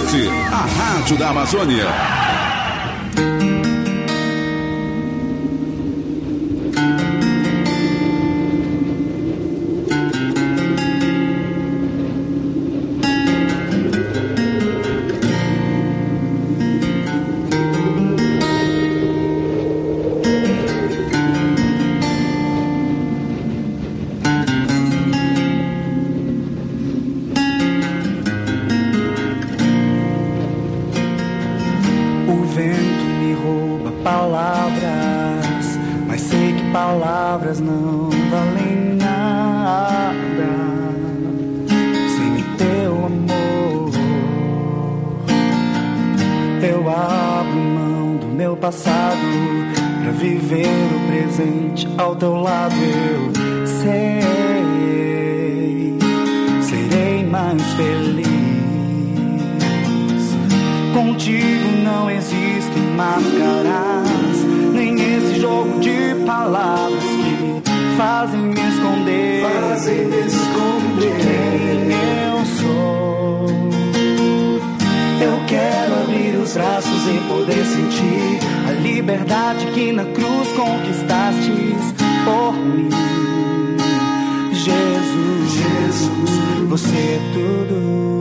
Net, a rádio da Amazônia. Palavras não valem nada sem o teu amor. Eu abro mão do meu passado pra viver o presente ao teu lado. Eu serei mais feliz. Contigo não existem máscaras, nem esse jogo de palavras que fazem me esconder, de quem eu sou. Eu quero abrir os braços e poder sentir a liberdade que na cruz conquistaste por mim. Jesus, você é tudo.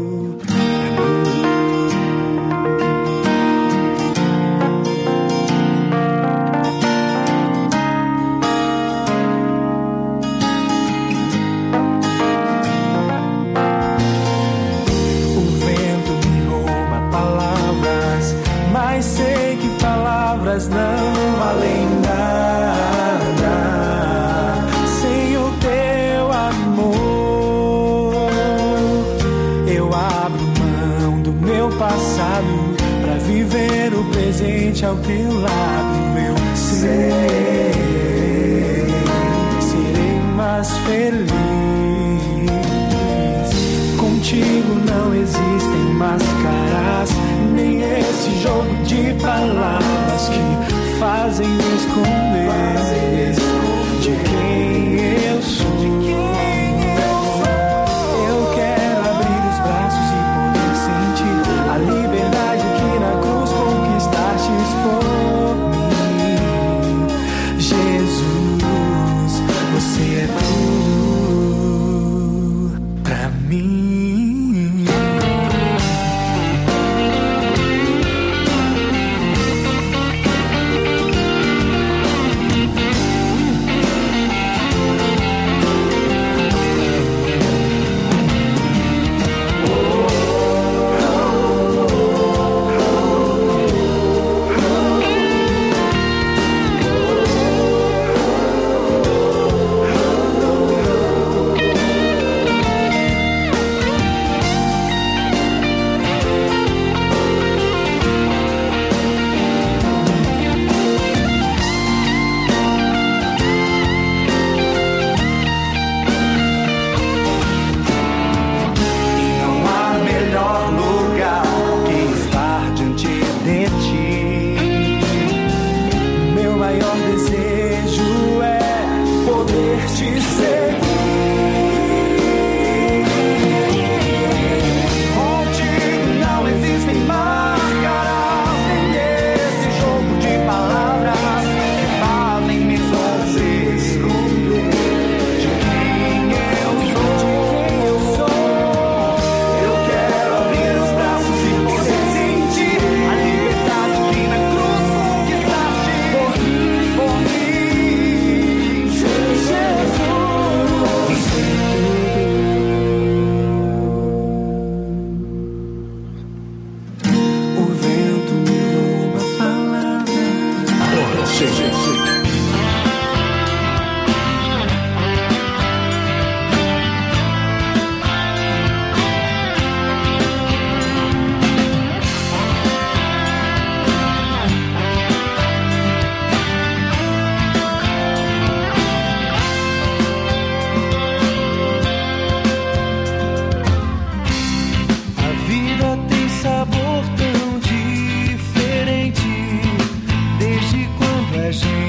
Não valem nada sem o teu amor. Eu abro mão do meu passado pra viver o presente ao teu lado. Eu serei mais feliz. Contigo não existem máscaras, nem esse jogo de palavras que fazem me esconder de quem eu sou. Eu quero abrir os braços e poder sentir a liberdade que na cruz conquistaste por mim. Jesus, você é tudo pra mim. Sabor tão diferente desde quando a gente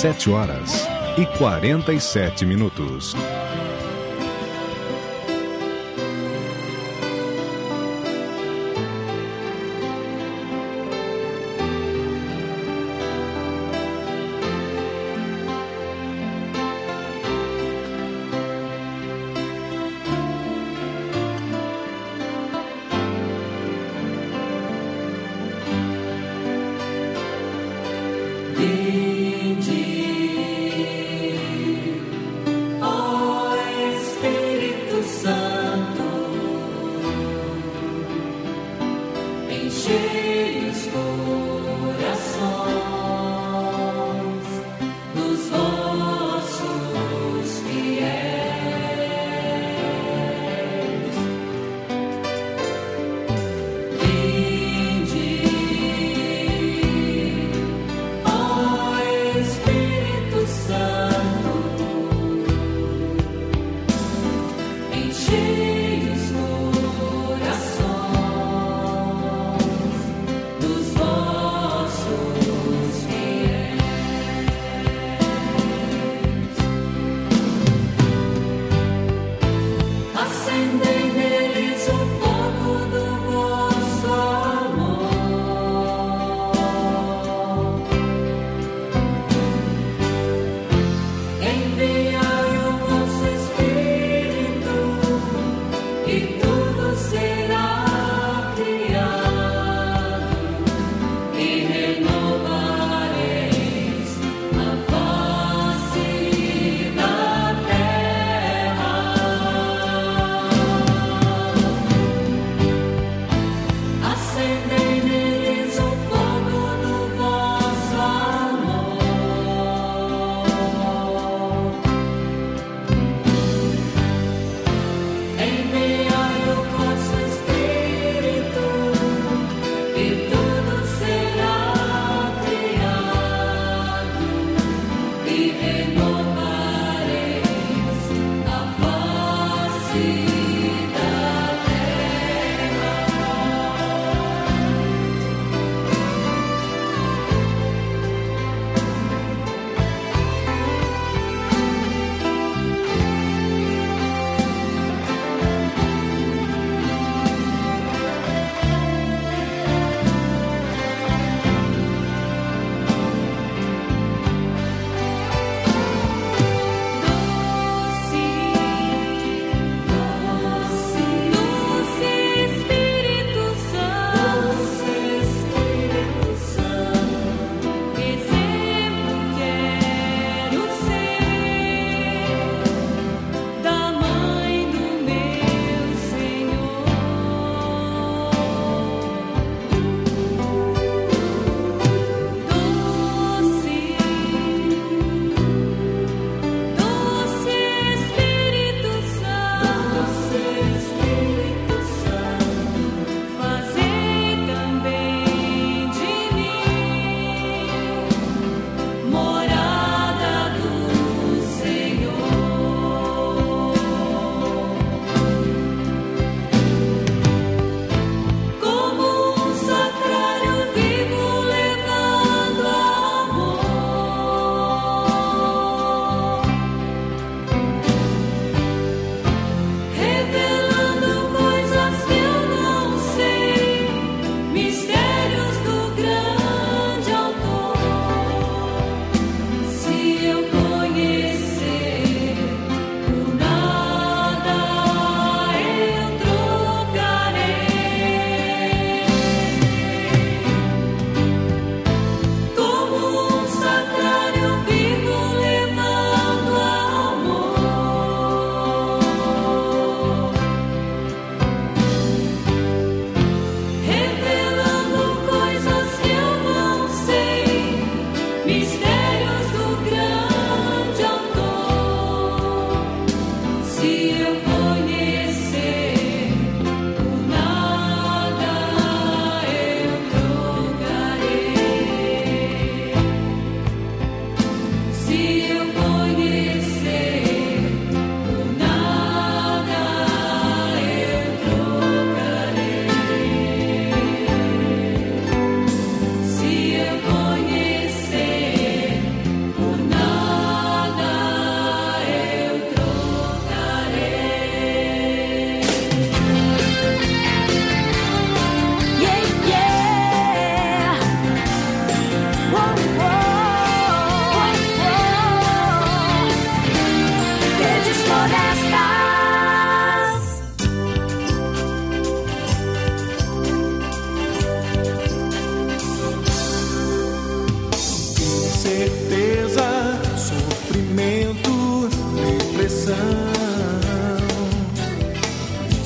7h47. Oh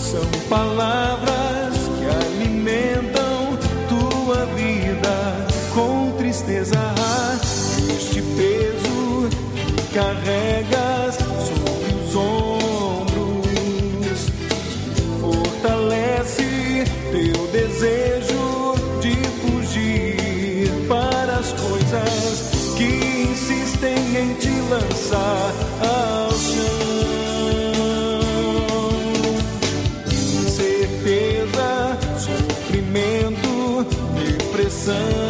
São palavras que alimentam tua vida com tristeza. Este peso que carregas sobre os ombros fortalece teu desejo de fugir para as coisas que insistem em te lançar ao chão. Incerteza, sofrimento, depressão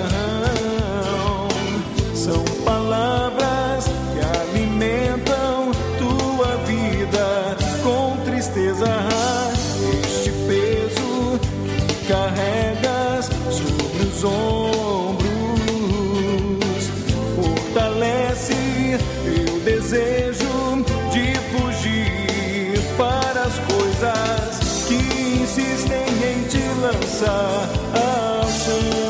são palavras que alimentam tua vida com tristeza. Este peso que carregas sobre os ombros fortalece teu desejo de fugir para as coisas que insistem em te lançar ao chão.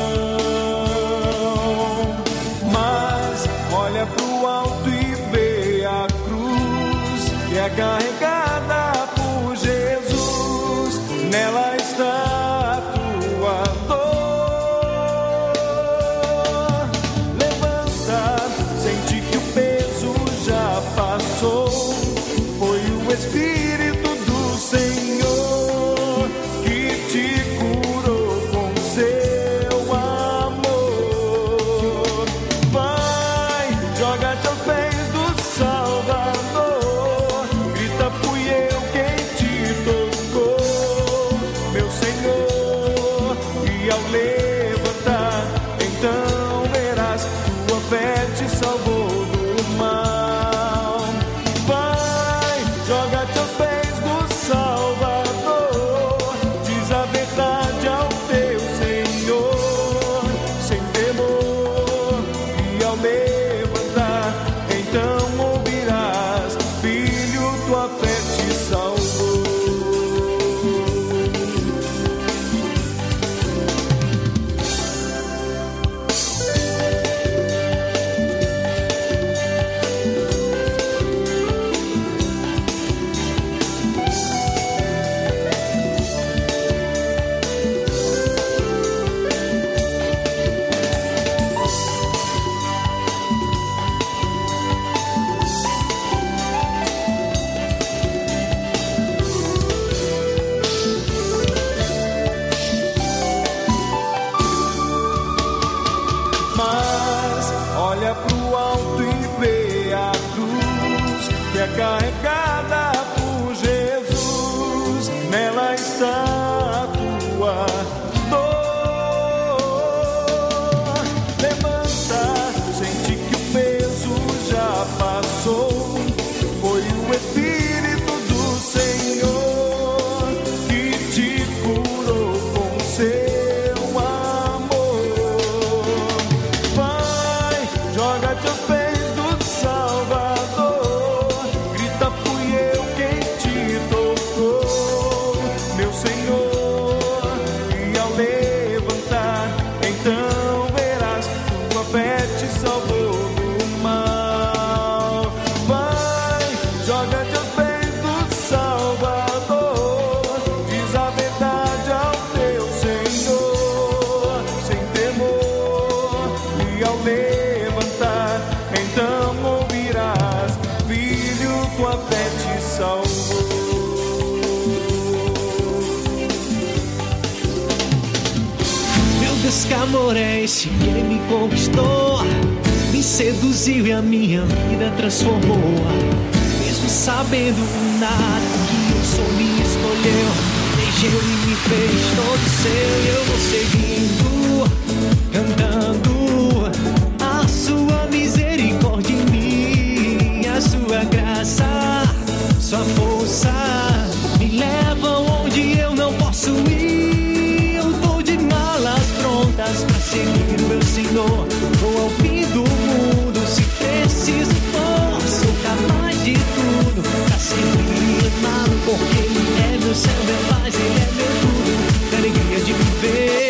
Mas olha pro alto e vê a cruz que é carregada por Jesus. Nela está a tua dor. Levanta, sente que o peso já passou. Foi o Espírito do Senhor que te curou com seu amor. Vai, joga-te aos pés do Salvador. Grita, fui eu quem te tocou, meu Senhor. E ao levantar, então verás, tua fé te salvou do mal. Vai, joga-te aos pés do Salvador. Diz a verdade ao teu Senhor, sem temor. E ao levantar, então ouvirás, filho, tua fé te salvou. Mas olha pro alto e vê a cruz que é carregada por Jesus. Nela está a tua dor. Levanta, sente que o peso já passou. Foi o Espírito do Senhor que te curou com seu amor. Vai, joga-te aos pés do Salvador. Grita, fui eu quem te tocou, meu Senhor. E ao levantar, então verás, tua fé te salvou do mal. Vai, joga-te aos pés do Salvador. Diz a verdade ao teu Senhor, sem temor. E ao levantar, então ouvirás, filho, tua fé te salvou. Meu Deus, que amor é esse que me conquistou, me seduziu e a minha vida transformou. Mesmo sabendo nada que eu sou, me escolheu, elegeu e me fez todo seu. Eu vou seguindo, cantando a sua misericórdia em mim, a sua graça, sua força me levam onde eu não posso ir. Eu tô de malas prontas pra seguir o meu Senhor. Vou ao fim do mundo, se preciso for. Sou capaz de tudo pra servir, amá-lo, porque Ele é meu céu, meu paz, Ele é meu tudo, a alegria de viver.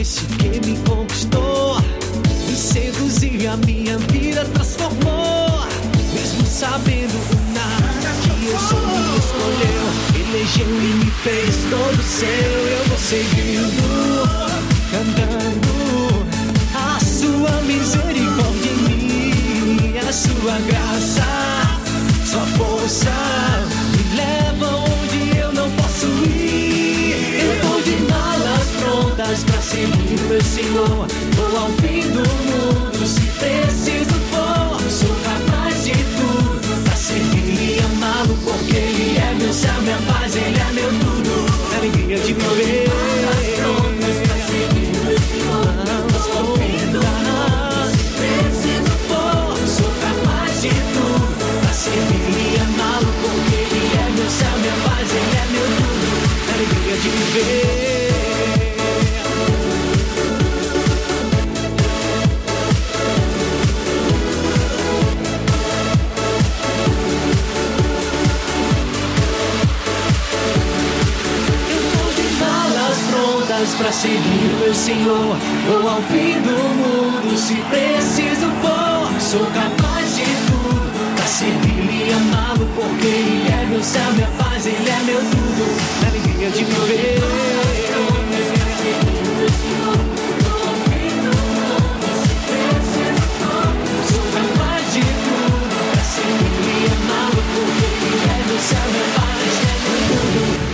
esse que me conquistou, me seduziu e a minha vida transformou. Mesmo sabendo nada que eu sou, me escolheu, elegeu e me fez todo seu. Eu vou seguindo, cantando a sua misericórdia em mim, a sua graça, sua força me leva onde eu não posso ir. Eu tô de malas prontas pra seguir meu Senhor, vou ao fim do mundo se preciso for. Sou capaz de tudo pra servir e amá-lo, porque Ele é meu céu, minha paz, Ele é meu tudo, alegria de me ver. Malas prontas pra seguir meu Senhor, vou ao fim do mundo se preciso for. Sou capaz de tudo pra servir e amá-lo, porque Ele é meu céu, minha paz, Ele é meu tudo, alegria de me ver. Pra seguir meu Senhor, vou ao fim do mundo se preciso for. Sou capaz de tudo pra servir e amá-lo, porque Ele é meu céu, minha paz, Ele é meu tudo, alegria de me ver. Sou capaz de tudo pra servir e amá-lo, porque Ele é meu céu, minha paz, Ele é meu tudo.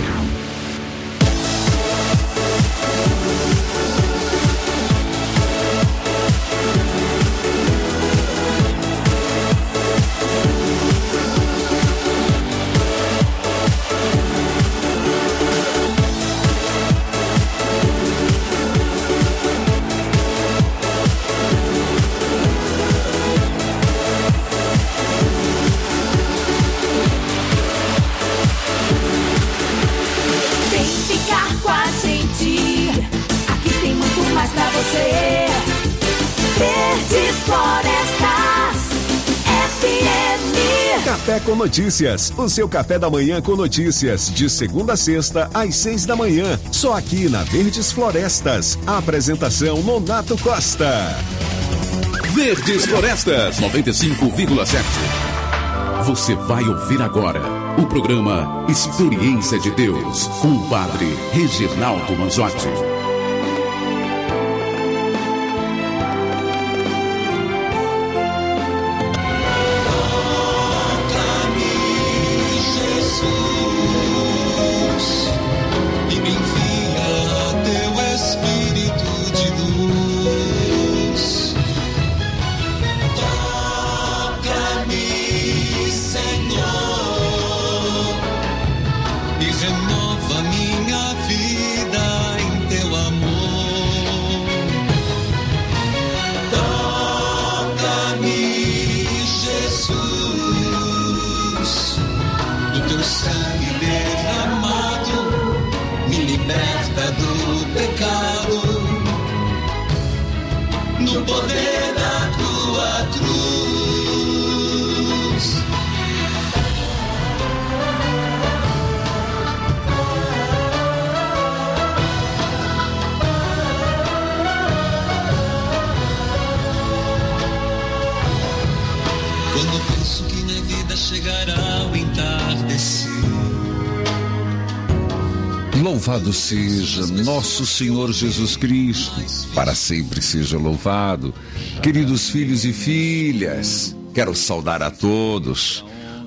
Café com Notícias, o seu café da manhã com notícias, de segunda a sexta, às 6 da manhã, só aqui na Verdes Florestas. A apresentação Nonato Costa. Verdes Florestas 95,7. Você vai ouvir agora o programa Experiência de Deus, com o padre Reginaldo Manzotti. Louvado seja nosso Senhor Jesus Cristo, para sempre seja louvado. Queridos filhos e filhas, quero saudar a todos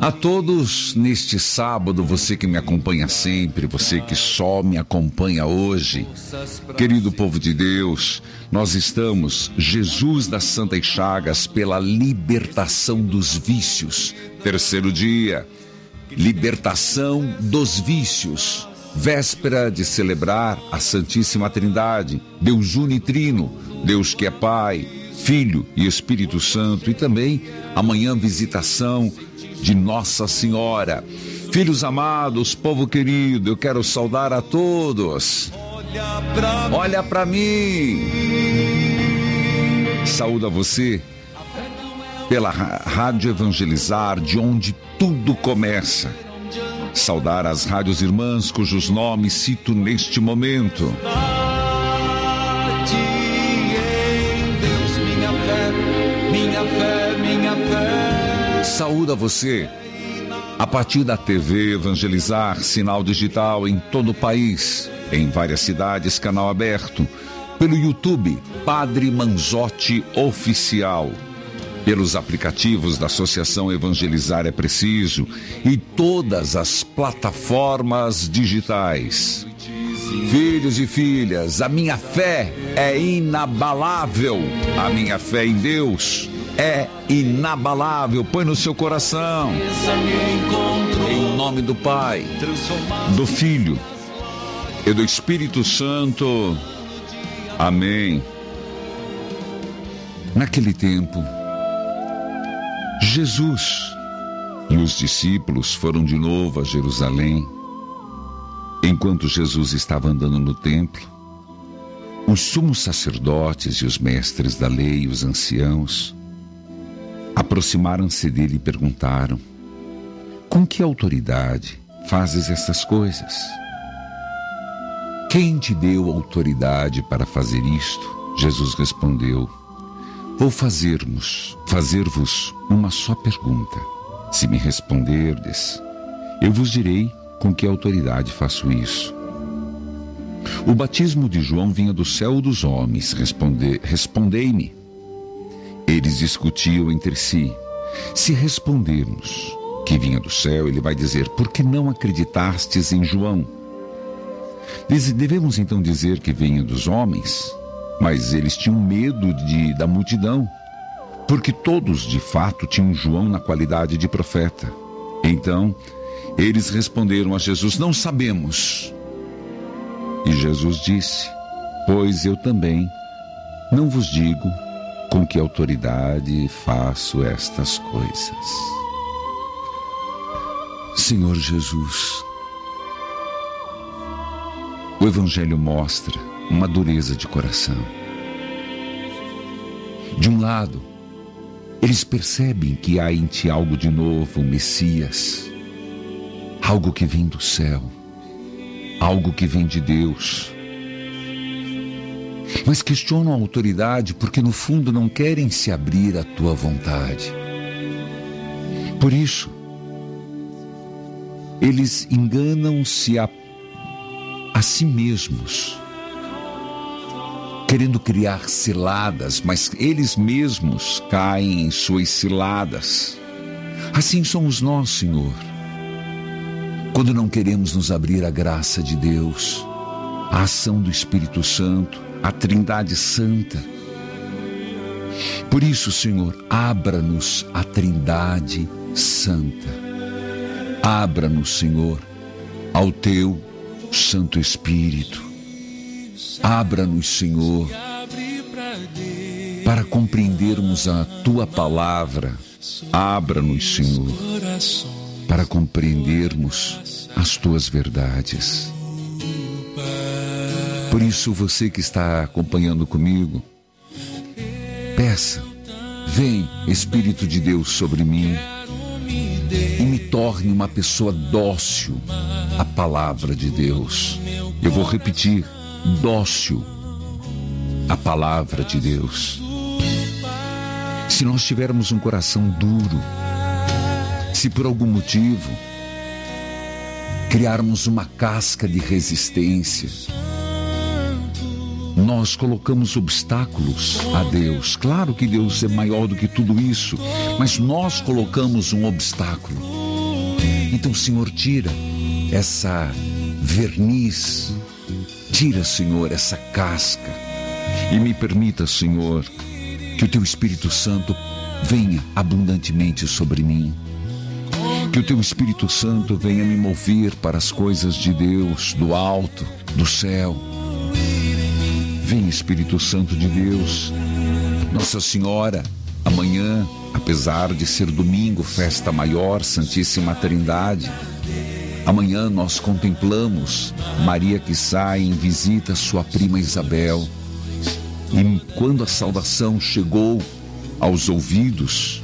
neste sábado, você que me acompanha sempre, você que só me acompanha hoje. Querido povo de Deus, nós estamos, Jesus das Santas Chagas, pela libertação dos vícios. Terceiro dia, libertação dos vícios. Véspera de celebrar a Santíssima Trindade, Deus unitrino, Deus que é Pai, Filho e Espírito Santo, e também amanhã visitação de Nossa Senhora. Filhos amados, povo querido, eu quero saudar a todos. Olha para mim. Saúdo a você pela Rádio Evangelizar, de onde tudo começa. Saudar as rádios irmãs cujos nomes cito neste momento. em Deus, minha fé, minha fé, minha fé. Saúde a você. A partir da TV Evangelizar, sinal digital em todo o país, em várias cidades, canal aberto, pelo YouTube, Padre Manzotti Oficial, pelos aplicativos da Associação Evangelizar é Preciso e todas as plataformas digitais. Filhos e filhas, a minha fé é inabalável, a minha fé em Deus é inabalável. Põe no seu coração. Em nome do Pai, do Filho e do Espírito Santo. Amém. Naquele tempo, Jesus e os discípulos foram de novo a Jerusalém. Enquanto Jesus estava andando no templo, os sumos sacerdotes e os mestres da lei, os anciãos, aproximaram-se dele e perguntaram: com que autoridade fazes essas coisas? Quem te deu autoridade para fazer isto? Jesus respondeu: vou fazer-vos uma só pergunta. Se me responderdes, eu vos direi com que autoridade faço isso. O batismo de João vinha do céu ou dos homens? Respondei-me. Eles discutiam entre si. Se respondermos que vinha do céu, ele vai dizer: por que não acreditastes em João? Devemos então dizer que vinha dos homens? Mas eles tinham medo da multidão, porque todos de fato tinham João na qualidade de profeta. Então eles responderam a Jesus: não sabemos. E Jesus disse: pois eu também não vos digo com que autoridade faço estas coisas. Senhor Jesus, o Evangelho mostra uma dureza de coração. De um lado, eles percebem que há em ti algo de novo, o Messias, algo que vem do céu, algo que vem de Deus. Mas questionam a autoridade porque no fundo não querem se abrir à tua vontade. Por isso, eles enganam-se a si mesmos, querendo criar ciladas, mas eles mesmos caem em suas ciladas. Assim somos nós, Senhor, quando não queremos nos abrir à graça de Deus, à ação do Espírito Santo, à Trindade Santa. Por isso, Senhor, abra-nos a Trindade Santa. Abra-nos, Senhor, ao teu Santo Espírito. Abra-nos, Senhor, para compreendermos a tua palavra. Abra-nos, Senhor, para compreendermos as tuas verdades. Por isso, você que está acompanhando comigo, peça: vem, Espírito de Deus, sobre mim e me torne uma pessoa dócil à palavra de Deus. Eu vou repetir: dócil à palavra de Deus. Se nós tivermos um coração duro, se por algum motivo criarmos uma casca de resistência, nós colocamos obstáculos a Deus. Claro que Deus é maior do que tudo isso, mas nós colocamos um obstáculo. Então, Senhor, tira essa verniz, tira, Senhor, essa casca e me permita, Senhor, que o teu Espírito Santo venha abundantemente sobre mim. Que o teu Espírito Santo venha me mover para as coisas de Deus, do alto, do céu. Vem, Espírito Santo de Deus. Nossa Senhora, amanhã, apesar de ser domingo, festa maior, Santíssima Trindade, amanhã nós contemplamos Maria que sai em visita à sua prima Isabel. E quando a saudação chegou aos ouvidos,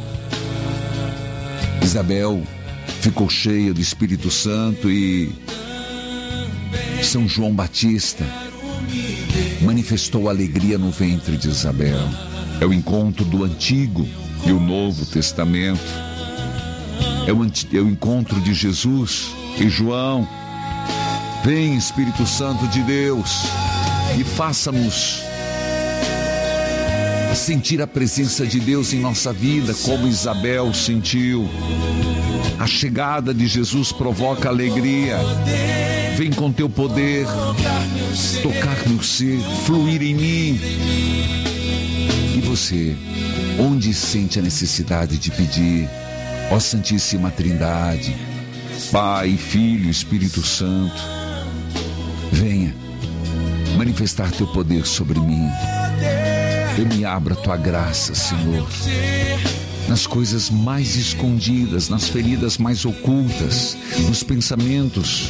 Isabel ficou cheia do Espírito Santo e São João Batista manifestou alegria no ventre de Isabel. É o encontro do Antigo e o Novo Testamento. É o encontro de Jesus e João. Vem, Espírito Santo de Deus, e faça-nos sentir a presença de Deus em nossa vida, como Isabel sentiu. A chegada de Jesus provoca alegria. Vem com teu poder tocar meu ser, fluir em mim. E você, onde sente a necessidade de pedir? Ó Santíssima Trindade, Pai, Filho, Espírito Santo, venha manifestar teu poder sobre mim. Eu me abro a tua graça, Senhor, nas coisas mais escondidas, nas feridas mais ocultas, nos pensamentos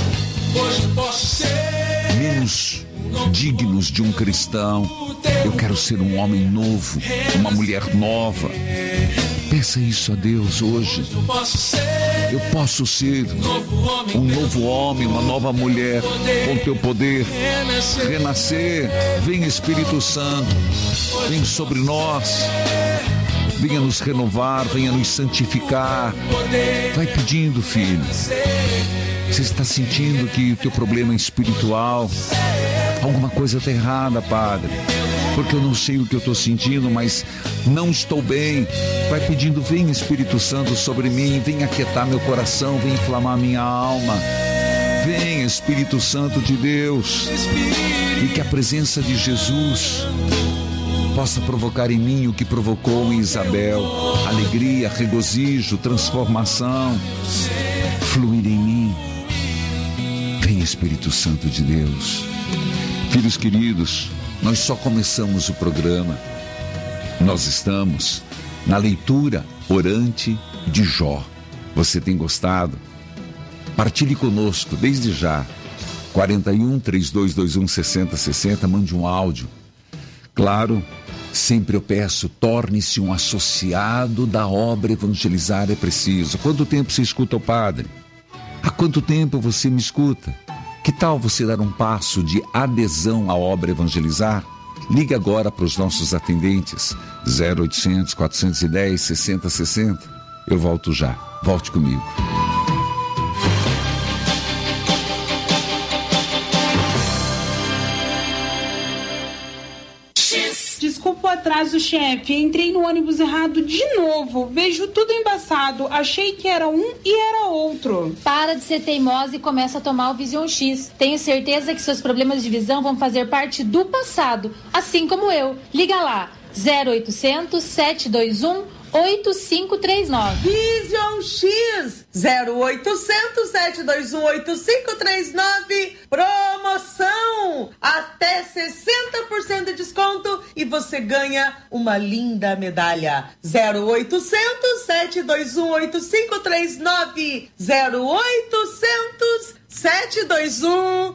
menos dignos de um cristão. Eu quero ser um homem novo, uma mulher nova. Peça isso a Deus hoje. Eu posso ser um novo homem, uma nova mulher, com teu poder, renascer. Vem, Espírito Santo, vem sobre nós, venha nos renovar, venha nos santificar. Vai pedindo, filho. Você está sentindo que o teu problema é espiritual? Alguma coisa está errada, Padre, porque eu não sei o que eu estou sentindo, mas não estou bem. Vai pedindo, vem, Espírito Santo, sobre mim, vem aquietar meu coração, vem inflamar minha alma. Vem, Espírito Santo de Deus, e que a presença de Jesus possa provocar em mim o que provocou em Isabel: alegria, regozijo, transformação, fluir em mim. Vem, Espírito Santo de Deus. Filhos queridos, nós só começamos o programa. Nós estamos na leitura orante de Jó. Você tem gostado? Partilhe conosco desde já. 41 3221 6060, mande um áudio. Claro, sempre eu peço, torne-se um associado da obra Evangelizar é Preciso. Há quanto tempo você escuta o Padre? Há quanto tempo você me escuta? Que tal você dar um passo de adesão à obra Evangelizar? Ligue agora para os nossos atendentes, 0800 410 6060. Eu volto já. Volte comigo. Desculpa o atraso, chefe. Entrei no ônibus errado de novo. Vejo tudo embaçado. Achei que era um e era outro. Para de ser teimosa e começa a tomar o Vision X. Tenho certeza que seus problemas de visão vão fazer parte do passado, assim como eu. Liga lá, 0800 721 8539. Vision X 0800 721 8539. Promoção até 60% de desconto e você ganha uma linda medalha. 0800 721 8539. 0800 721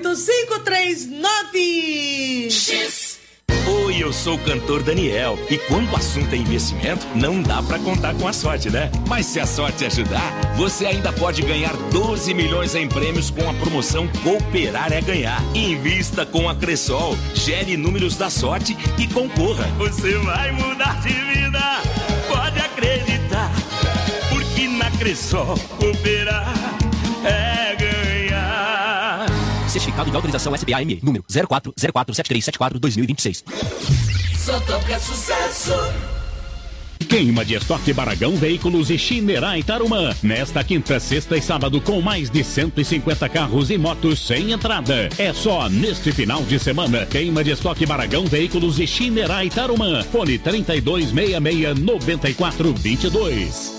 8539. X. Oi, eu sou o cantor Daniel e quando o assunto é investimento, não dá pra contar com a sorte, né? Mas se a sorte ajudar, você ainda pode ganhar 12 milhões em prêmios com a promoção Cooperar é Ganhar. Invista com a Cressol, gere números da sorte e concorra. Você vai mudar de vida, pode acreditar, porque na Cressol Cooperar é ganhar. Certificado de autorização SBAME, número 04047374-2026. Só toca sucesso. Queima de estoque Baragão Veículos e Chinerai Tarumã. Nesta quinta, sexta e sábado, com mais de 150 carros e motos sem entrada. É só neste final de semana. Queima de estoque Baragão Veículos e Chinerai Tarumã. Fone 3266-9422.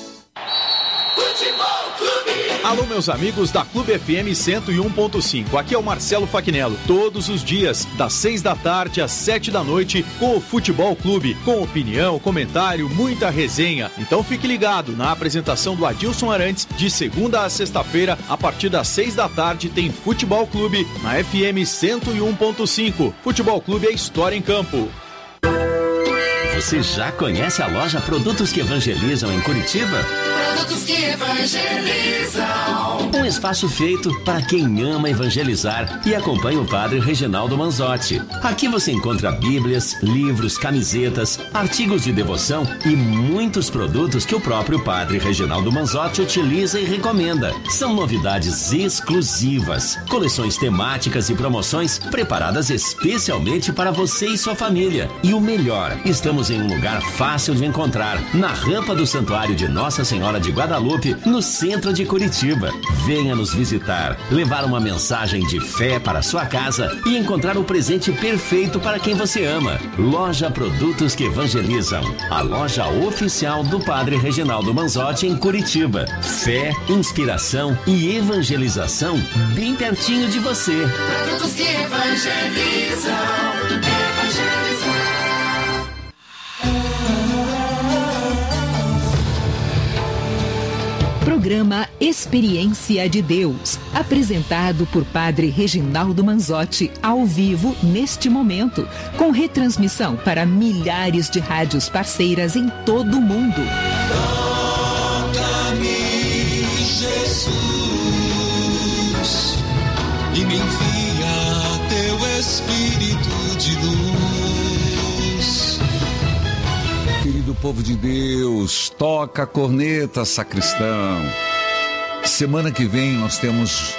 Alô, meus amigos da Clube FM 101.5. Aqui é o Marcelo Faquinello. Todos os dias, das 6 da tarde às 7 da noite, com o Futebol Clube. Com opinião, comentário, muita resenha. Então fique ligado na apresentação do Adilson Arantes, de segunda a sexta-feira, a partir das 6 da tarde, tem Futebol Clube na FM 101.5. Futebol Clube é história em campo. Você já conhece a loja Produtos que Evangelizam em Curitiba? Produtos que evangelizam. Um espaço feito para quem ama evangelizar e acompanha o Padre Reginaldo Manzotti. Aqui você encontra bíblias, livros, camisetas, artigos de devoção e muitos produtos que o próprio Padre Reginaldo Manzotti utiliza e recomenda. São novidades exclusivas, coleções temáticas e promoções preparadas especialmente para você e sua família. E o melhor, estamos em um lugar fácil de encontrar, na rampa do Santuário de Nossa Senhora de Guadalupe, no centro de Curitiba. Venha nos visitar, levar uma mensagem de fé para sua casa e encontrar o presente perfeito para quem você ama. Loja Produtos que Evangelizam, a loja oficial do Padre Reginaldo Manzotti em Curitiba. Fé, inspiração e evangelização bem pertinho de você. Produtos que evangelizam. Programa Experiência de Deus, apresentado por Padre Reginaldo Manzotti, ao vivo neste momento, com retransmissão para milhares de rádios parceiras em todo o mundo. Toca-me, Jesus, e me envia teu Espírito de luz. Querido povo de Deus, toca a corneta, sacristão. Semana que vem nós temos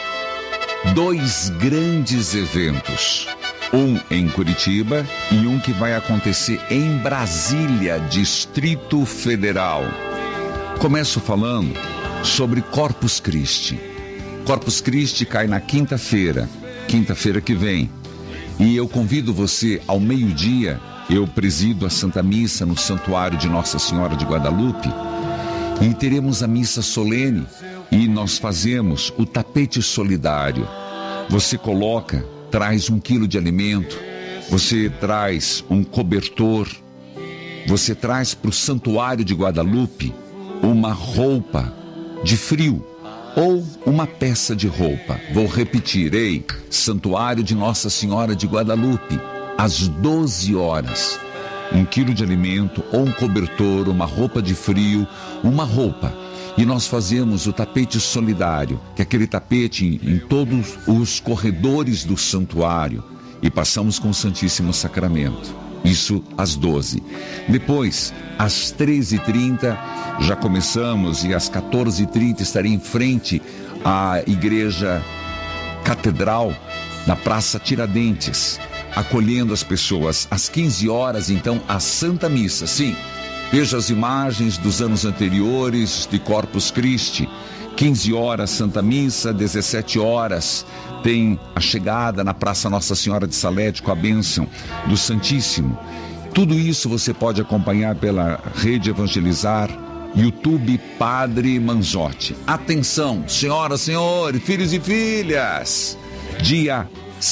2 grandes eventos. Um em Curitiba e um que vai acontecer em Brasília, Distrito Federal. Começo falando sobre Corpus Christi. Corpus Christi cai na quinta-feira que vem. E eu convido você ao meio-dia. Eu presido a Santa Missa no Santuário de Nossa Senhora de Guadalupe e teremos a missa solene e nós fazemos o tapete solidário. Você traz 1 quilo de alimento, você traz um cobertor, você traz para o Santuário de Guadalupe uma roupa de frio ou uma peça de roupa. Vou repetir, Santuário de Nossa Senhora de Guadalupe, às 12 horas, 1 quilo de alimento ou um cobertor, uma roupa de frio, uma roupa. E nós fazemos o tapete solidário, que é aquele tapete em todos os corredores do santuário, e passamos com o Santíssimo Sacramento. Isso às 12. Depois, às 13h30, já começamos, e às 14h30 estarei em frente à Igreja Catedral, na Praça Tiradentes, acolhendo as pessoas. Às 15 horas, então, a Santa Missa. Sim, veja as imagens dos anos anteriores de Corpus Christi. 15 horas, Santa Missa. 17 horas, tem a chegada na Praça Nossa Senhora de Salete com a bênção do Santíssimo. Tudo isso você pode acompanhar pela Rede Evangelizar, YouTube Padre Manzotti. Atenção, senhoras, senhores, filhos e filhas, dia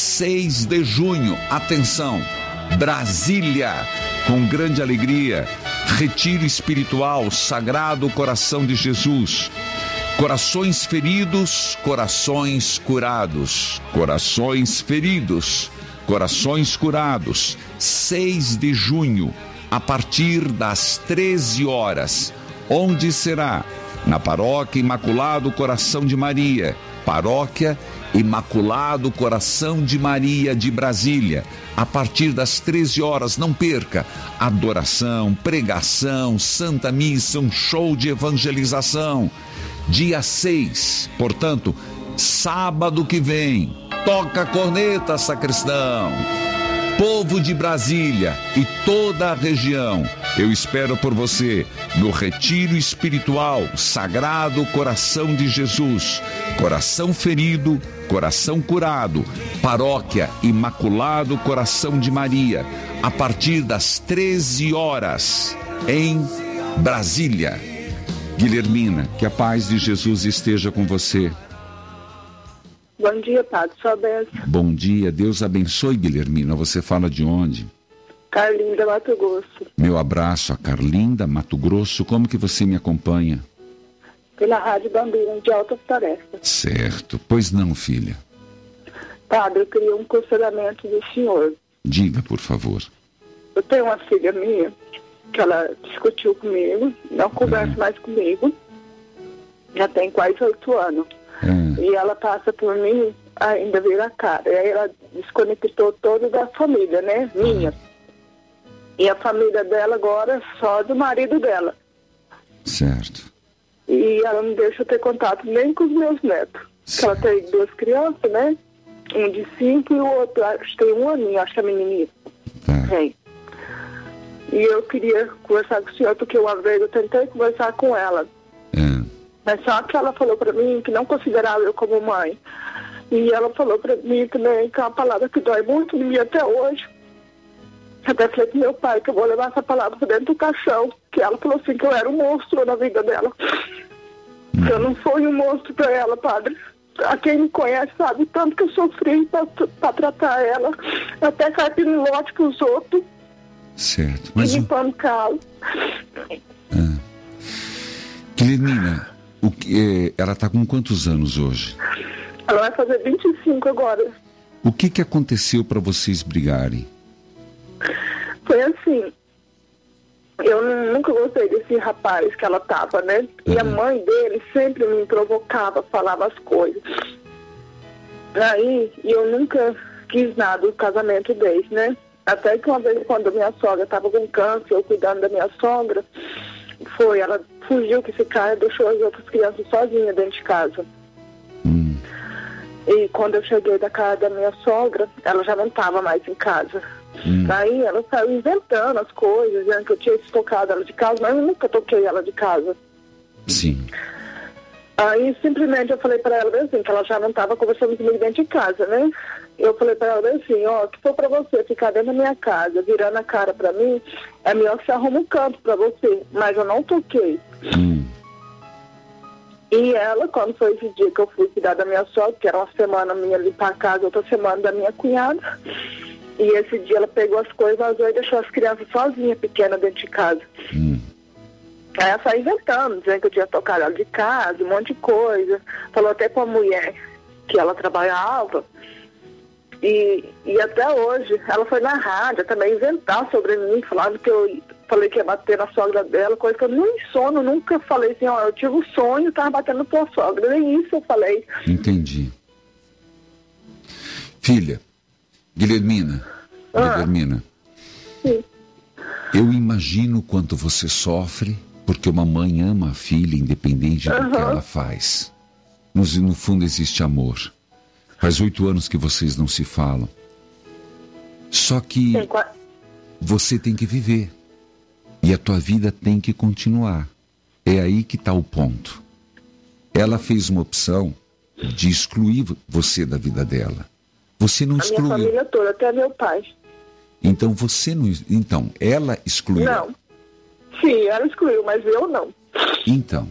6 de junho, atenção, Brasília, com grande alegria, retiro espiritual, Sagrado Coração de Jesus, corações feridos, corações curados, corações feridos, corações curados, 6 de junho, a partir das 13 horas, onde será? Na Paróquia Imaculado Coração de Maria, Paróquia Imaculado Coração de Maria de Brasília, a partir das 13 horas, não perca, adoração, pregação, Santa Missa, um show de evangelização, dia 6, portanto, sábado que vem, toca a corneta, sacristão, povo de Brasília e toda a região, eu espero por você no retiro espiritual Sagrado Coração de Jesus, coração ferido, coração curado, Paróquia Imaculado Coração de Maria, a partir das 13 horas, em Brasília. Guilhermina, que a paz de Jesus esteja com você. Bom dia, Padre, sua bênção. Bom dia, Deus abençoe, Guilhermina. Você fala de onde? Carlinda, Mato Grosso. Meu abraço a Carlinda, Mato Grosso. Como que você me acompanha? Pela Rádio Bandeirantes de Alta Floresta. Certo. Pois não, filha? Padre, eu queria um aconselhamento do senhor. Diga, por favor. Eu tenho uma filha minha que ela discutiu comigo, não conversa mais comigo, já tem quase 8 anos. E ela passa por mim, ainda vira a cara. E aí ela desconectou toda da família, né? Minha. E a família dela agora só do marido dela. Certo. E ela não deixa eu ter contato nem com os meus netos. Porque ela tem 2 crianças, né? Um de 5 e o outro, acho que tem 1 aninho, acho que é menininha. Tem. E eu queria conversar com o senhor, porque uma vez eu tentei conversar com ela. Mas só que ela falou pra mim que não considerava eu como mãe. E ela falou pra mim também que é uma palavra que dói muito em mim até hoje. Até falei pro meu pai que eu vou levar essa palavra pra dentro do caixão. Que ela falou assim que eu era um monstro na vida dela. Que eu não fui um monstro pra ela, padre. A quem me conhece sabe tanto que eu sofri pra tratar ela. Até carpinilote pros outros. Certo. Mas limpando calo. Guilhermina, ela está com quantos anos hoje? Ela vai fazer 25 agora. O que aconteceu para vocês brigarem? Foi assim, eu nunca gostei desse rapaz que ela tava, né? E a mãe dele sempre me provocava, falava as coisas. Aí, eu nunca quis nada do casamento deles, né? Até que uma vez, quando minha sogra tava com câncer, eu cuidando da minha sogra, ela fugiu que esse cara deixou as outras crianças sozinhas dentro de casa. E quando eu cheguei da casa da minha sogra, ela já não estava mais em casa. Aí ela saiu inventando as coisas, dizendo que eu tinha estocado ela de casa, mas eu nunca toquei ela de casa. Sim. Aí simplesmente eu falei pra ela assim, que ela já não estava conversando comigo dentro de casa, né? Eu falei pra ela assim, que for pra você ficar dentro da minha casa, virando a cara pra mim, é melhor que você arrume um canto pra você. Mas eu não toquei. E ela, quando foi esse dia que eu fui cuidar da minha sogra, que era uma semana minha limpar a casa, outra semana da minha cunhada, e esse dia ela pegou as coisas, vazou e deixou as crianças sozinhas, pequenas, dentro de casa. Aí ela saiu inventando, dizendo que eu tinha tocado ela de casa, um monte de coisa. Falou até com a mulher que ela trabalhava. E até hoje, ela foi na rádio também inventar sobre mim, falando que eu falei que ia bater na sogra dela, coisa que eu nem sono, nunca falei assim, eu tive um sonho, tava batendo na tua sogra, nem isso eu falei. Entendi. Filha, Guilhermina, sim. Eu imagino o quanto você sofre, porque uma mãe ama a filha, independente do que ela faz. No fundo existe amor. Faz 8 anos que vocês não se falam. Só que você tem que viver. E a tua vida tem que continuar. É aí que está o ponto. Ela fez uma opção de excluir você da vida dela. Você não excluiu. A minha família toda, até meu pai. Então você não... Então, ela excluiu. Não. Sim, ela excluiu, mas eu não. Então,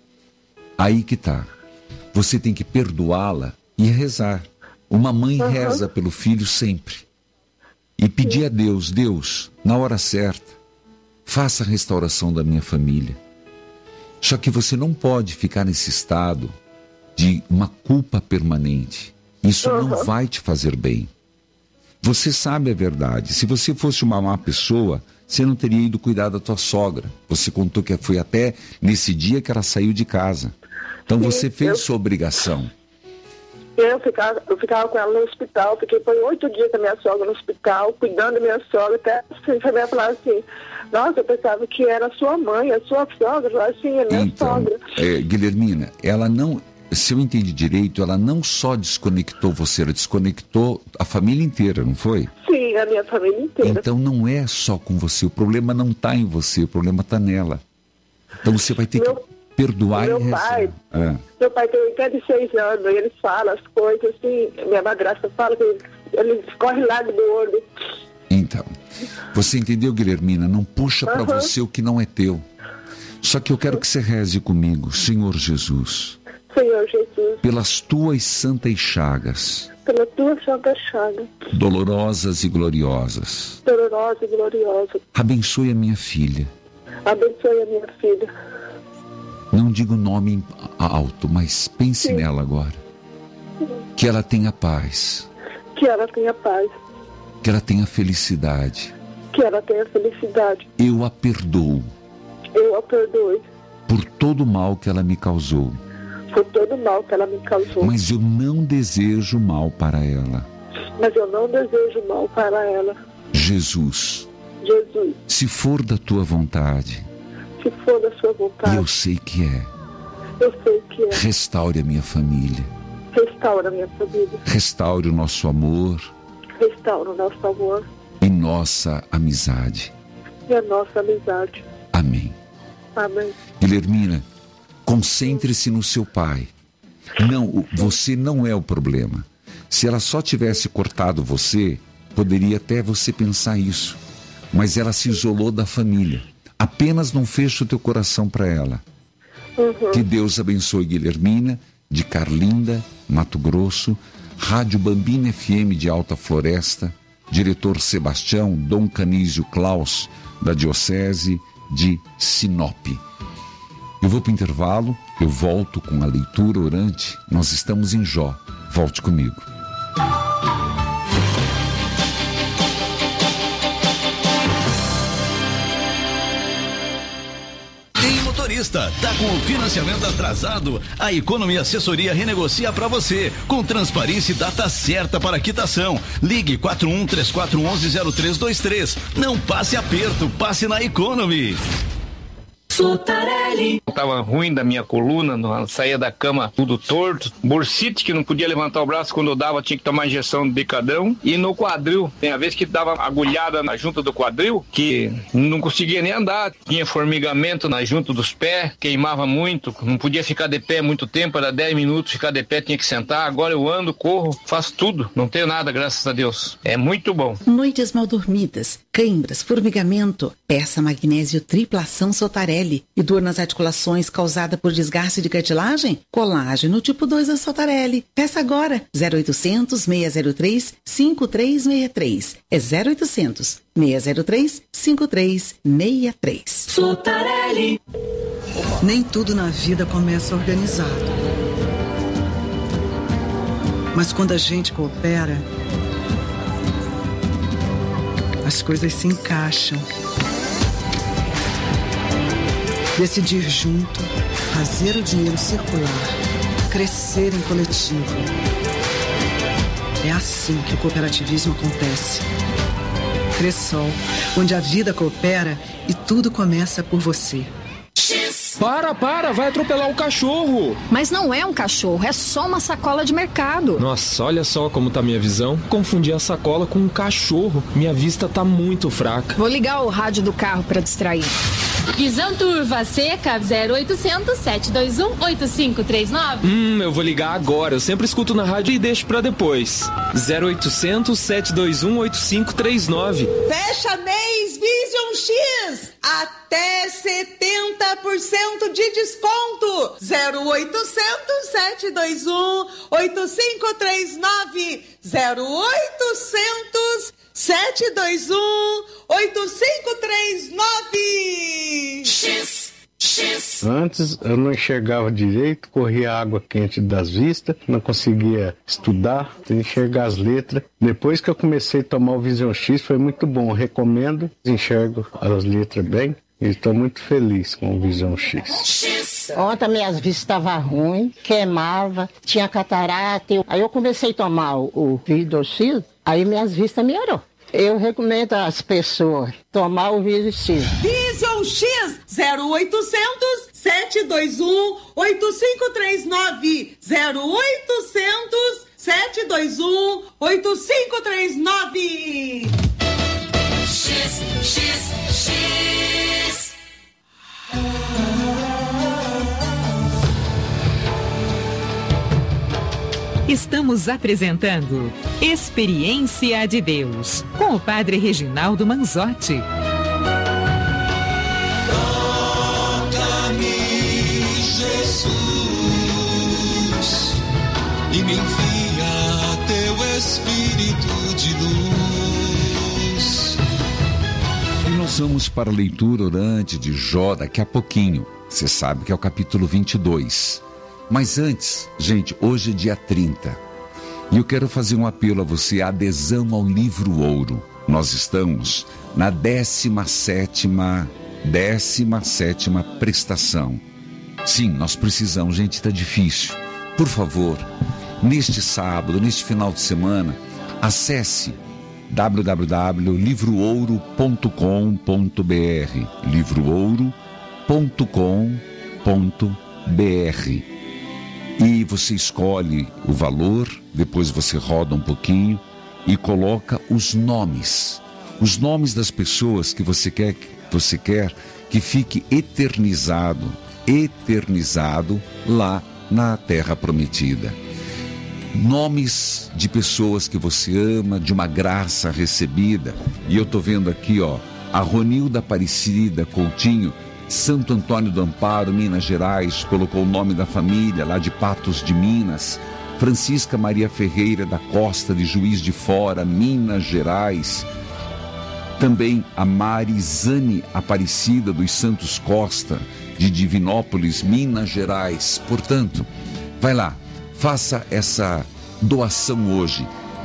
aí que tá. Você tem que perdoá-la e rezar. Uma mãe reza pelo filho sempre. E pedir a Deus, Deus, na hora certa, faça a restauração da minha família. Só que você não pode ficar nesse estado de uma culpa permanente. Isso não vai te fazer bem. Você sabe a verdade. Se você fosse uma má pessoa, você não teria ido cuidar da tua sogra. Você contou que foi até nesse dia que ela saiu de casa. Então você fez sua obrigação. Eu ficava com ela no hospital, fiquei por 8 dias com a minha sogra no hospital, cuidando da minha sogra, até você vai falar assim, nossa, eu pensava que era sua mãe, a sua sogra, eu assim, é minha sogra. Guilhermina, ela não, se eu entendi direito, ela não só desconectou você, ela desconectou a família inteira, não foi? Sim, a minha família inteira. Então não é só com você, o problema não está em você, o problema está nela. Então você vai ter que perdoar e rezar. Meu pai tem 86 anos, e ele fala as coisas assim, minha madrasta fala que ele escorre lágrimas do olho. Então, você entendeu, Guilhermina? Não puxa para você o que não é teu. Só que eu quero que você reze comigo, Senhor Jesus. Senhor Jesus. Pelas tuas santas chagas. Pelas tuas santas chagas. Dolorosas e gloriosas. Dolorosas e gloriosas. Abençoe a minha filha. Abençoe a minha filha. Não digo o nome alto, mas pense nela agora. Que ela tenha paz. Que ela tenha paz. Que ela tenha felicidade. Que ela tenha felicidade. Eu a perdoo. Eu a perdoe. Por todo o mal que ela me causou. Por todo o mal que ela me causou. Mas eu não desejo mal para ela. Mas eu não desejo mal para ela. Jesus. Jesus. Se for da tua vontade. Se for da sua vontade. E eu sei que é. Eu sei que é. Restaure a minha família. Restaura a minha família. Restaure o nosso amor. Restaura o nosso amor. E nossa amizade. E a nossa amizade. Amém. Amém. Guilhermina, concentre-se no seu pai. Não, você não é o problema. Se ela só tivesse cortado você, poderia até você pensar isso. Mas ela se isolou da família. Apenas não feche o teu coração para ela. Que Deus abençoe Guilhermina, de Carlinda, Mato Grosso, Rádio Bambina FM de Alta Floresta, diretor Sebastião Dom Canísio Klaus, da Diocese de Sinop. Eu vou para o intervalo, eu volto com a leitura orante. Nós estamos em Jó. Volte comigo. Tá com o financiamento atrasado? A Economy Assessoria renegocia para você, com transparência e data certa para quitação. Ligue 4134110323. Não passe aperto, passe na Economy. Sotarelli. Tava ruim da minha coluna, saía da cama tudo torto, bursite que não podia levantar o braço, quando eu dava tinha que tomar injeção de Decadrão, e no quadril, tem a vez que dava agulhada na junta do quadril, que não conseguia nem andar, tinha formigamento na junta dos pés, queimava muito, não podia ficar de pé muito tempo, era 10 minutos ficar de pé, tinha que sentar. Agora eu ando, corro, faço tudo, não tenho nada, graças a Deus, é muito bom. Noites mal dormidas, câimbras, formigamento, peça magnésio triplação Sotarelli. E dor nas articulações causada por desgaste de cartilagem? Colágeno tipo 2 da Sotarelli. Peça agora. 0800 603 5363. É 0800 603 5363. Sotarelli. Nem tudo na vida começa organizado. Mas quando a gente coopera, as coisas se encaixam. Decidir junto, fazer o dinheiro circular, crescer em coletivo. É assim que o cooperativismo acontece. Cressol, onde a vida coopera e tudo começa por você. Para, vai atropelar o cachorro. Mas não é um cachorro, é só uma sacola de mercado. Nossa, olha só como tá minha visão. Confundi a sacola com um cachorro. Minha vista tá muito fraca. Vou ligar o rádio do carro para distrair. Visão Turva Seca 0800 721 8539. Eu vou ligar agora. Eu sempre escuto na rádio e deixo pra depois. 0800 721 8539. Fecha mês Vision X. Até 70% de desconto. 0800 721 8539. 0800 721 8539. X. Antes eu não enxergava direito, corria água quente das vistas, não conseguia estudar, enxergar as letras. Depois que eu comecei a tomar o Vision X, foi muito bom. Eu recomendo, enxergo as letras bem e estou muito feliz com o Vision X. Ontem minhas vistas estavam ruins, queimava, tinha catarata. Aí eu comecei a tomar o Vision X, aí minhas vistas melhorou. Eu recomendo às pessoas tomar o Vision X. Vision X 0800 721 8539. 0800 721 8539. X. Estamos apresentando Experiência de Deus, com o Padre Reginaldo Manzotti. Toca-me, Jesus, e me envia teu Espírito de luz. E nós vamos para a leitura orante de Jó daqui a pouquinho. Você sabe que é o capítulo 22. Mas antes, gente, hoje é dia 30. E eu quero fazer um apelo a você, a adesão ao livro Ouro. nós estamos na 17ª prestação. Sim, nós precisamos, gente, está difícil. Por favor, neste sábado, neste final de semana, acesse www.livroouro.com.br, livroouro.com.br, e você escolhe o valor, depois você roda um pouquinho e coloca os nomes das pessoas que você quer que fique eternizado lá na Terra Prometida. Nomes de pessoas que você ama, de uma graça recebida. E eu estou vendo aqui, a Ronilda Aparecida Coutinho, Santo Antônio do Amparo, Minas Gerais, colocou o nome da família lá de Patos de Minas. Francisca Maria Ferreira da Costa, de Juiz de Fora, Minas Gerais. Também a Marizane Aparecida dos Santos Costa, de Divinópolis, Minas Gerais. Portanto, vai lá, faça essa doação hoje,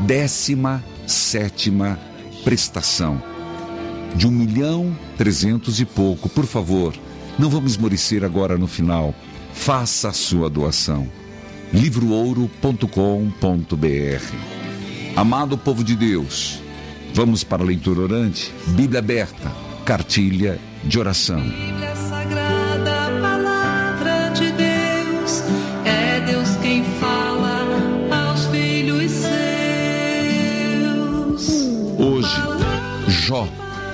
17ª prestação, de 1.300.000 e pouco. Por favor, não vamos esmorecer agora no final. Faça a sua doação. livroouro.com.br. Amado povo de Deus, vamos para a leitura orante, Bíblia aberta, cartilha de oração. Bíblia Sagrada, palavra de Deus, é Deus quem fala aos filhos seus. Hoje, Jó,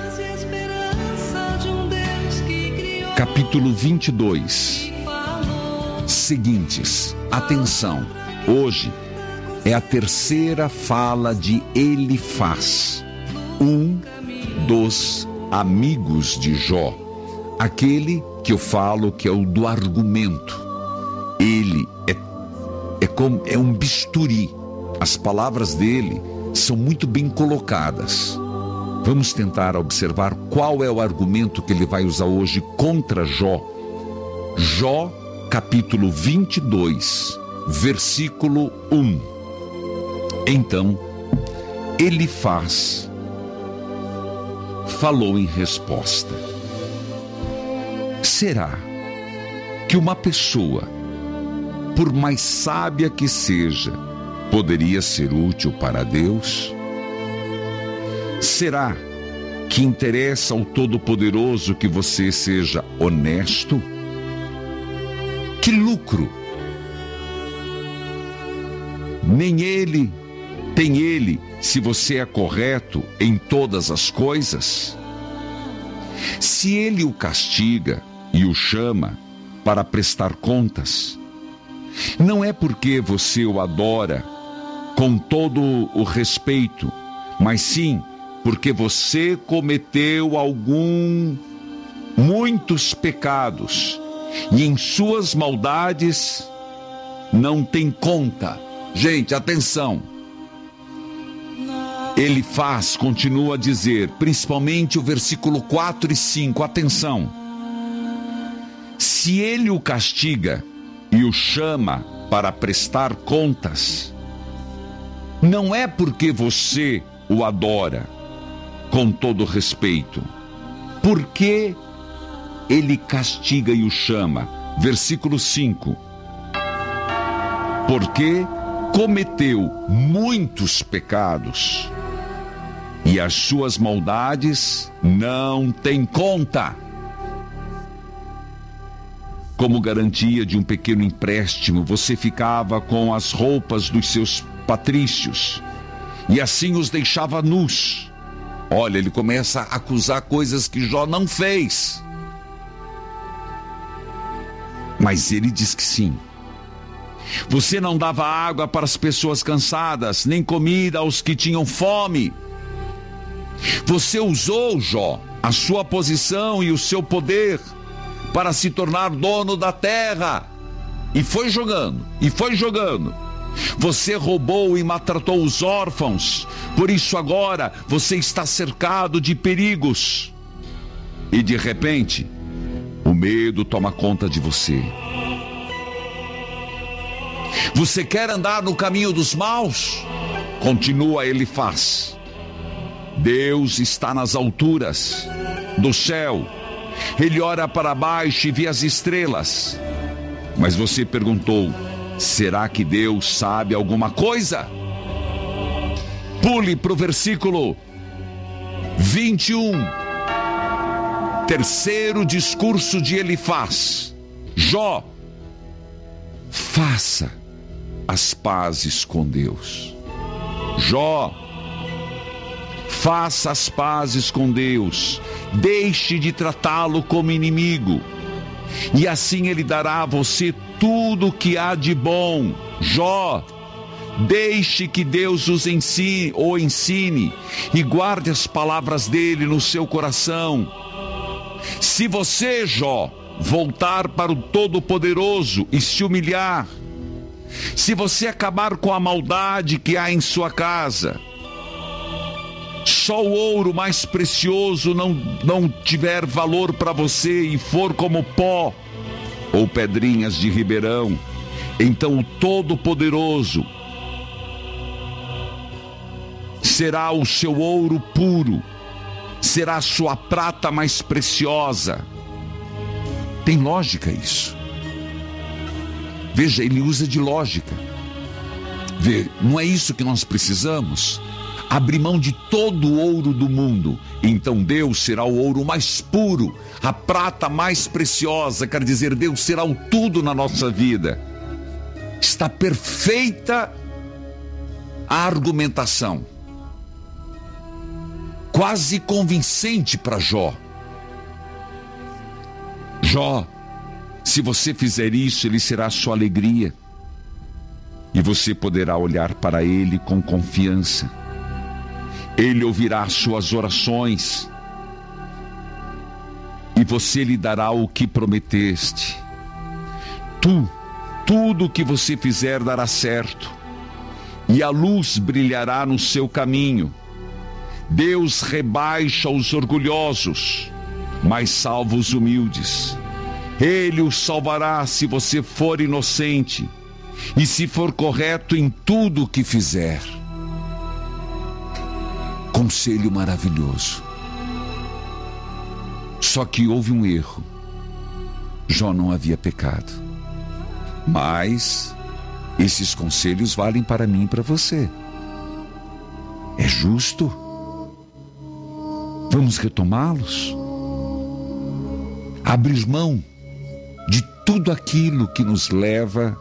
capítulo 22, seguintes. Atenção, hoje é a terceira fala de Elifaz, um dos amigos de Jó, aquele que eu falo que é o do argumento. Ele é um bisturi, as palavras dele são muito bem colocadas. Vamos tentar observar qual é o argumento que ele vai usar hoje contra Jó. Jó, capítulo 22, versículo 1. Então, Elifaz falou em resposta: será que uma pessoa, por mais sábia que seja, poderia ser útil para Deus? Será que interessa ao Todo-Poderoso que você seja honesto? Que lucro tem ele se você é correto em todas as coisas? Se ele o castiga e o chama para prestar contas, não é porque você o adora com todo o respeito, mas sim porque você cometeu muitos pecados, e em suas maldades não tem conta. Gente, atenção. Elifaz continua a dizer, principalmente o versículo 4 e 5, atenção. Se ele o castiga e o chama para prestar contas, não é porque você o adora com todo respeito. Por que ele castiga e o chama? Versículo 5. Porque cometeu muitos pecados e as suas maldades não têm conta. Como garantia de um pequeno empréstimo, você ficava com as roupas dos seus patrícios e assim os deixava nus. Olha, ele começa a acusar coisas que Jó não fez. Mas ele diz que sim. Você não dava água para as pessoas cansadas, nem comida aos que tinham fome. Você usou, Jó, a sua posição e o seu poder para se tornar dono da terra. E foi jogando, Você roubou e maltratou os órfãos. Por isso agora você está cercado de perigos. E de repente, o medo toma conta de você. Você quer andar no caminho dos maus? Continua Elifaz. Deus está nas alturas do céu. Ele olha para baixo e vê as estrelas. Mas você perguntou: será que Deus sabe alguma coisa? Pule para o versículo 21. Terceiro discurso de Elifaz. Jó, faça as pazes com Deus. Jó, faça as pazes com Deus. Deixe de tratá-lo como inimigo, e assim ele dará a você tudo o que há de bom. Jó, deixe que Deus o ensine e guarde as palavras dele no seu coração. Se você, Jó, voltar para o Todo-Poderoso e se humilhar, se você acabar com a maldade que há em sua casa, só o ouro mais precioso não tiver valor para você e for como pó ou pedrinhas de ribeirão, então o Todo-Poderoso será o seu ouro puro, será a sua prata mais preciosa. Tem lógica isso. Veja, ele usa de lógica. Não é isso que nós precisamos? Abrir mão de todo o ouro do mundo. Então Deus será o ouro mais puro, a prata mais preciosa. Quer dizer, Deus será o tudo na nossa vida. Está perfeita a argumentação, quase convincente para Jó. Jó, se você fizer isso, ele será a sua alegria, e você poderá olhar para ele com confiança. Ele ouvirá as suas orações, e você lhe dará o que prometeste. Tudo o que você fizer dará certo, e a luz brilhará no seu caminho. Deus rebaixa os orgulhosos, mas salva os humildes. Ele os salvará se você for inocente e se for correto em tudo o que fizer. Conselho maravilhoso. Só que houve um erro. Jó não havia pecado. Mas esses conselhos valem para mim e para você. É justo? Vamos retomá-los? Abrir mão de tudo aquilo que nos leva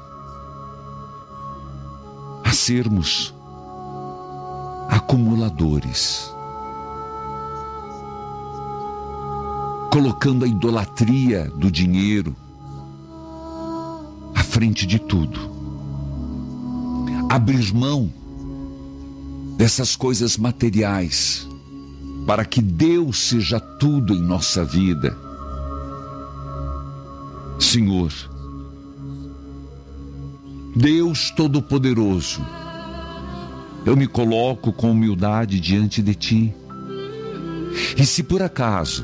a sermos acumuladores, colocando a idolatria do dinheiro à frente de tudo. Abrir mão dessas coisas materiais para que Deus seja tudo em nossa vida. Senhor, Deus Todo-Poderoso, eu me coloco com humildade diante de Ti. E se por acaso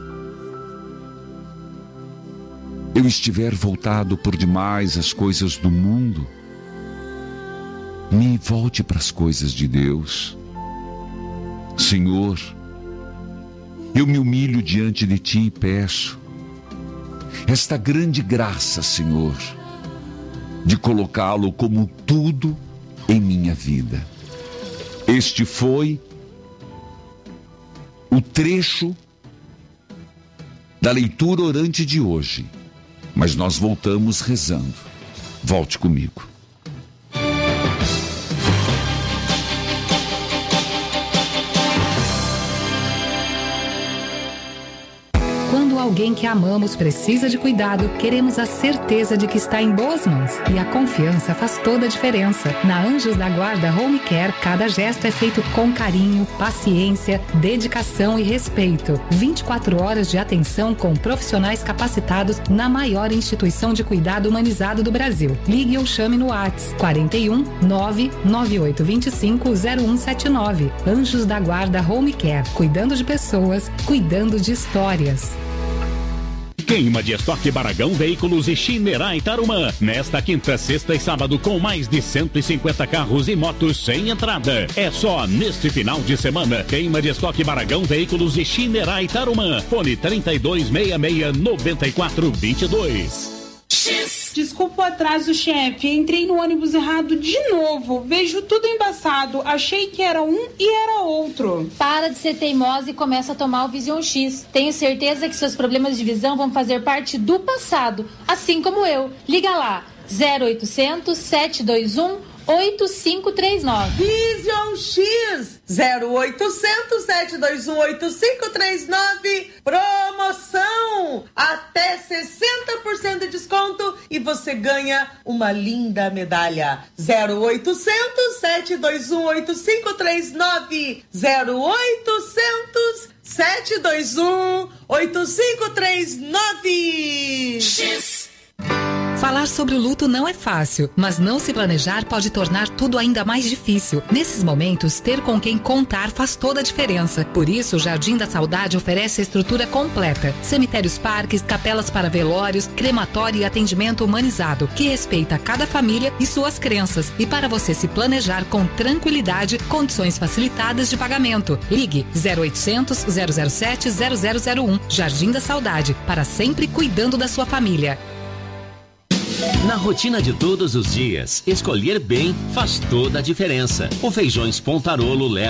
eu estiver voltado por demais às coisas do mundo, me volte para as coisas de Deus. Senhor, eu me humilho diante de Ti e peço esta grande graça, Senhor, de colocá-lo como tudo em minha vida. Este foi o trecho da leitura orante de hoje, mas nós voltamos rezando. Volte comigo. Quando alguém que amamos precisa de cuidado, queremos a certeza de que está em boas mãos. E a confiança faz toda a diferença. Na Anjos da Guarda Home Care, cada gesto é feito com carinho, paciência, dedicação e respeito. 24 horas de atenção com profissionais capacitados na maior instituição de cuidado humanizado do Brasil. Ligue ou chame no WhatsApp 41 99825 0179. Anjos da Guarda Home Care, cuidando de pessoas, cuidando de histórias. Queima de estoque Baragão Veículos e Chinerá em Tarumã. Nesta quinta, sexta e sábado, com mais de 150 carros e motos sem entrada. É só neste final de semana. Queima de estoque Baragão Veículos e Chinerá em Tarumã. Fone 3266-9422. Desculpa o atraso, chefe. Entrei no ônibus errado de novo. Vejo tudo embaçado. Achei que era um e era outro. Para de ser teimosa e começa a tomar o Vision X. Tenho certeza que seus problemas de visão vão fazer parte do passado, assim como eu. Liga lá, 0800 721 8539. Vision X 0800 721 8539. Promoção até 60% de desconto e você ganha uma linda medalha. 0800 721 8539. 0800 721 8539. X. Falar sobre o luto não é fácil, mas não se planejar pode tornar tudo ainda mais difícil. Nesses momentos, ter com quem contar faz toda a diferença. Por isso, o Jardim da Saudade oferece a estrutura completa. Cemitérios, parques, capelas para velórios, crematório e atendimento humanizado, que respeita cada família e suas crenças. E para você se planejar com tranquilidade, condições facilitadas de pagamento. Ligue 0800 007 0001. Jardim da Saudade, para sempre cuidando da sua família. Na rotina de todos os dias, escolher bem faz toda a diferença. O Feijões Pontarolo leva